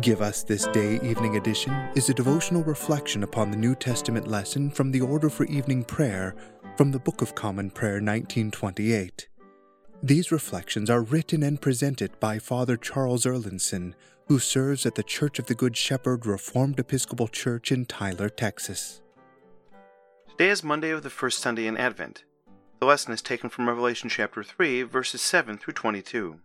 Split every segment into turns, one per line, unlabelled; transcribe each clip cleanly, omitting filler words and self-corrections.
Give Us This Day Evening Edition is a devotional reflection upon the New Testament lesson from the Order for Evening Prayer from the Book of Common Prayer 1928. These reflections are written and presented by Father Charles Erlandson, who serves at the Church of the Good Shepherd Reformed Episcopal Church in Tyler, Texas.
Today is Monday of the first Sunday in Advent. The lesson is taken from Revelation chapter 3, verses 7 through 22.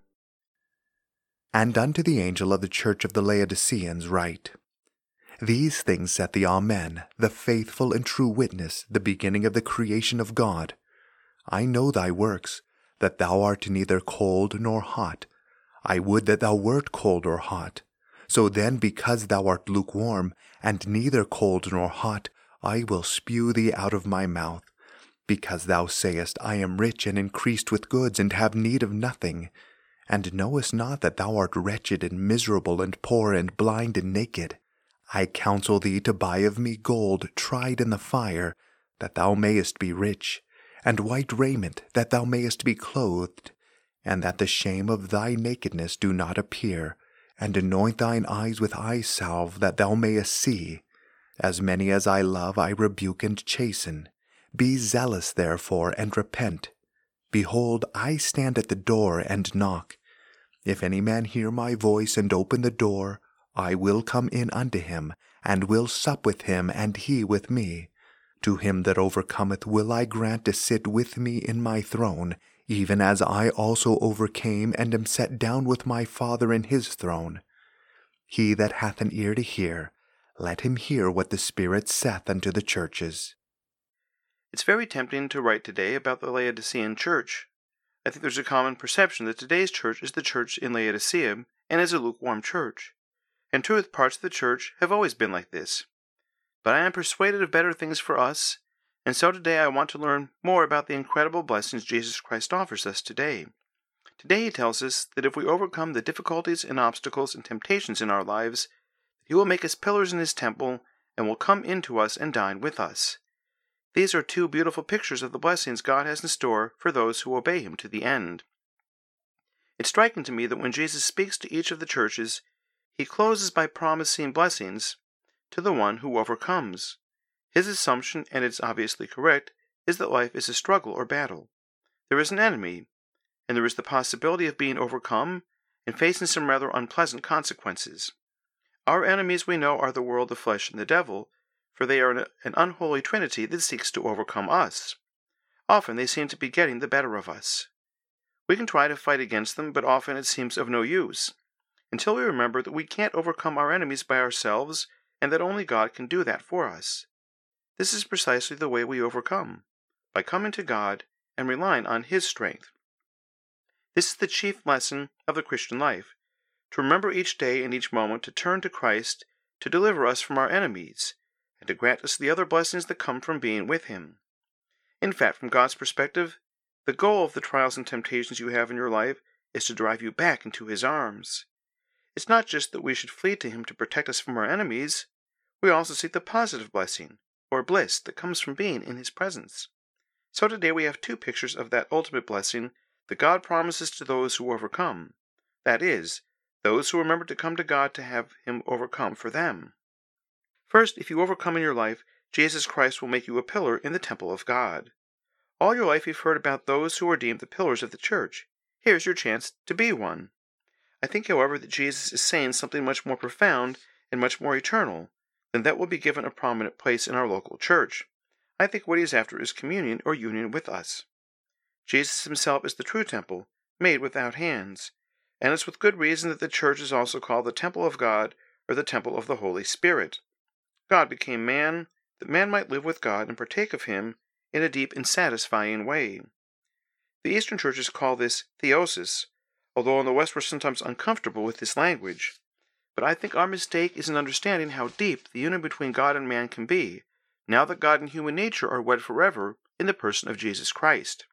And unto the angel of the church of the Laodiceans write, These things saith the Amen, the faithful and true witness, the beginning of the creation of God. I know thy works, that thou art neither cold nor hot. I would that thou wert cold or hot. So then, because thou art lukewarm, and neither cold nor hot, I will spew thee out of my mouth. Because thou sayest, I am rich and increased with goods, and have need of nothing, and knowest not that thou art wretched and miserable and poor and blind and naked. I counsel thee to buy of me gold tried in the fire, that thou mayest be rich, and white raiment, that thou mayest be clothed, and that the shame of thy nakedness do not appear, and anoint thine eyes with eye salve, that thou mayest see. As many as I love I rebuke and chasten. Be zealous therefore, and repent. Behold, I stand at the door and knock. If any man hear my voice and open the door, I will come in unto him, and will sup with him, and he with me. To him that overcometh will I grant to sit with me in my throne, even as I also overcame and am set down with my Father in his throne. He that hath an ear to hear, let him hear what the Spirit saith unto the churches.
It's very tempting to write today about the Laodicean church. I think there's a common perception that today's church is the church in Laodicea and is a lukewarm church. In truth, parts of the church have always been like this. But I am persuaded of better things for us, and so today I want to learn more about the incredible blessings Jesus Christ offers us today. Today he tells us that if we overcome the difficulties and obstacles and temptations in our lives, he will make us pillars in his temple and will come into us and dine with us. These are two beautiful pictures of the blessings God has in store for those who obey him to the end. It's striking to me that when Jesus speaks to each of the churches, he closes by promising blessings to the one who overcomes. His assumption, and it's obviously correct, is that life is a struggle or battle. There is an enemy, and there is the possibility of being overcome and facing some rather unpleasant consequences. Our enemies, we know, are the world, the flesh, and the devil, for they are an unholy trinity that seeks to overcome us. Often they seem to be getting the better of us. We can try to fight against them, but often it seems of no use, until we remember that we can't overcome our enemies by ourselves, and that only God can do that for us. This is precisely the way we overcome, by coming to God and relying on his strength. This is the chief lesson of the Christian life, to remember each day and each moment to turn to Christ to deliver us from our enemies, and to grant us the other blessings that come from being with him. In fact, from God's perspective, the goal of the trials and temptations you have in your life is to drive you back into his arms. It's not just that we should flee to him to protect us from our enemies, we also seek the positive blessing, or bliss, that comes from being in his presence. So today we have two pictures of that ultimate blessing that God promises to those who overcome. That is, those who remember to come to God to have him overcome for them. First, if you overcome in your life, Jesus Christ will make you a pillar in the temple of God. All your life you've heard about those who are deemed the pillars of the church. Here's your chance to be one. I think, however, that Jesus is saying something much more profound and much more eternal than that will be given a prominent place in our local church. I think what he's after is communion or union with us. Jesus himself is the true temple, made without hands, and it's with good reason that the church is also called the temple of God or the temple of the Holy Spirit. God became man, that man might live with God and partake of him in a deep and satisfying way. The Eastern churches call this theosis, although in the West we're sometimes uncomfortable with this language. But I think our mistake is in understanding how deep the union between God and man can be, now that God and human nature are wed forever in the person of Jesus Christ.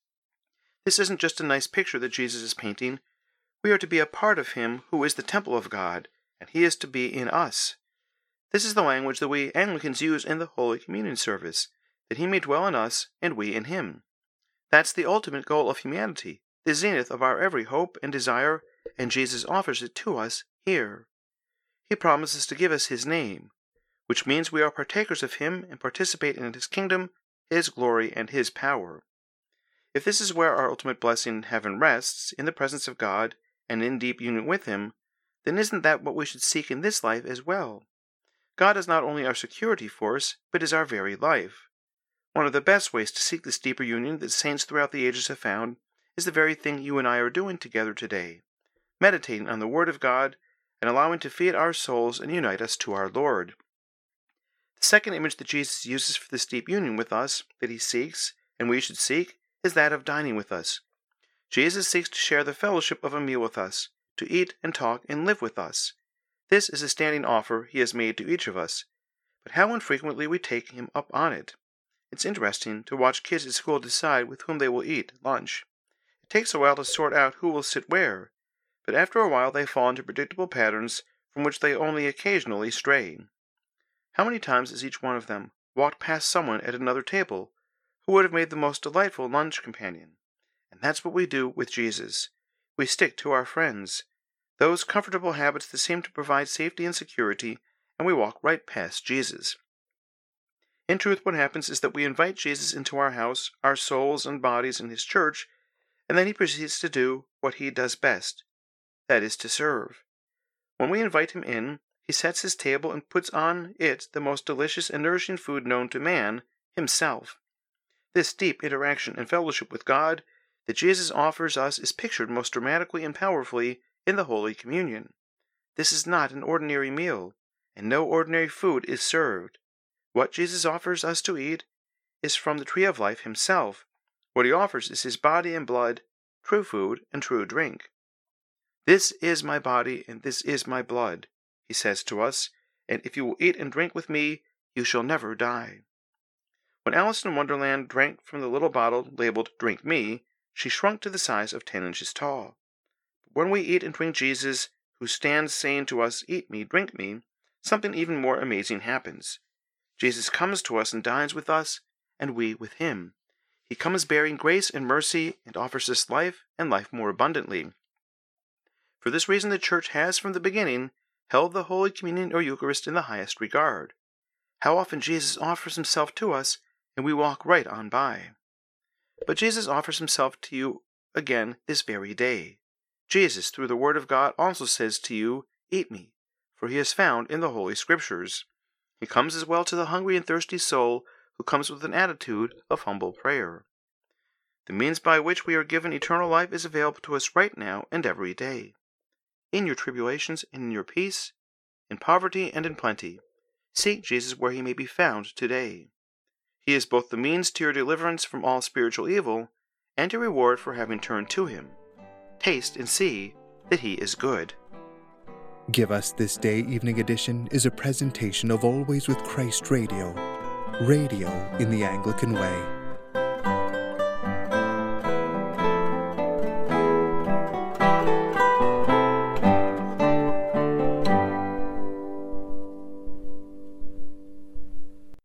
This isn't just a nice picture that Jesus is painting. We are to be a part of him who is the temple of God, and he is to be in us. This is the language that we Anglicans use in the Holy Communion service, that he may dwell in us and we in him. That's the ultimate goal of humanity, the zenith of our every hope and desire, and Jesus offers it to us here. He promises to give us His name, which means we are partakers of Him and participate in His kingdom, His glory, and His power. If this is where our ultimate blessing in heaven rests, in the presence of God and in deep union with Him, then isn't that what we should seek in this life as well? God is not only our security force, but is our very life. One of the best ways to seek this deeper union that saints throughout the ages have found is the very thing you and I are doing together today, meditating on the Word of God and allowing to feed our souls and unite us to our Lord. The second image that Jesus uses for this deep union with us, that He seeks, and we should seek, is that of dining with us. Jesus seeks to share the fellowship of a meal with us, to eat and talk and live with us. This is a standing offer He has made to each of us, but how infrequently we take Him up on it. It's interesting to watch kids at school decide with whom they will eat lunch. It takes a while to sort out who will sit where, but after a while they fall into predictable patterns from which they only occasionally stray. How many times has each one of them walked past someone at another table who would have made the most delightful lunch companion? And that's what we do with Jesus. We stick to our friends, those comfortable habits that seem to provide safety and security, and we walk right past Jesus. In truth, what happens is that we invite Jesus into our house, our souls and bodies in His church, and then He proceeds to do what He does best, that is, to serve. When we invite Him in, He sets His table and puts on it the most delicious and nourishing food known to man, Himself. This deep interaction and fellowship with God that Jesus offers us is pictured most dramatically and powerfully in the Holy Communion. This is not an ordinary meal, and no ordinary food is served. What Jesus offers us to eat is from the tree of life Himself. What He offers is His body and blood, true food and true drink. This is my body and this is my blood, He says to us, and if you will eat and drink with me, you shall never die. When Alice in Wonderland drank from the little bottle labeled Drink Me, she shrunk to the size of 10 inches tall. But when we eat and drink Jesus, who stands saying to us, Eat me, drink me, something even more amazing happens. Jesus comes to us and dines with us, and we with Him. He comes bearing grace and mercy and offers us life and life more abundantly. For this reason the Church has from the beginning held the Holy Communion or Eucharist in the highest regard. How often Jesus offers Himself to us, and we walk right on by. But Jesus offers Himself to you again this very day. Jesus, through the Word of God, also says to you, Eat me, for He is found in the Holy Scriptures. He comes as well to the hungry and thirsty soul who comes with an attitude of humble prayer. The means by which we are given eternal life is available to us right now and every day. In your tribulations and in your peace, in poverty and in plenty, seek Jesus where He may be found today. He is both the means to your deliverance from all spiritual evil and your reward for having turned to Him. Taste and see that He is good.
Give Us This Day Evening Edition is a presentation of Always with Christ Radio, radio in the Anglican way.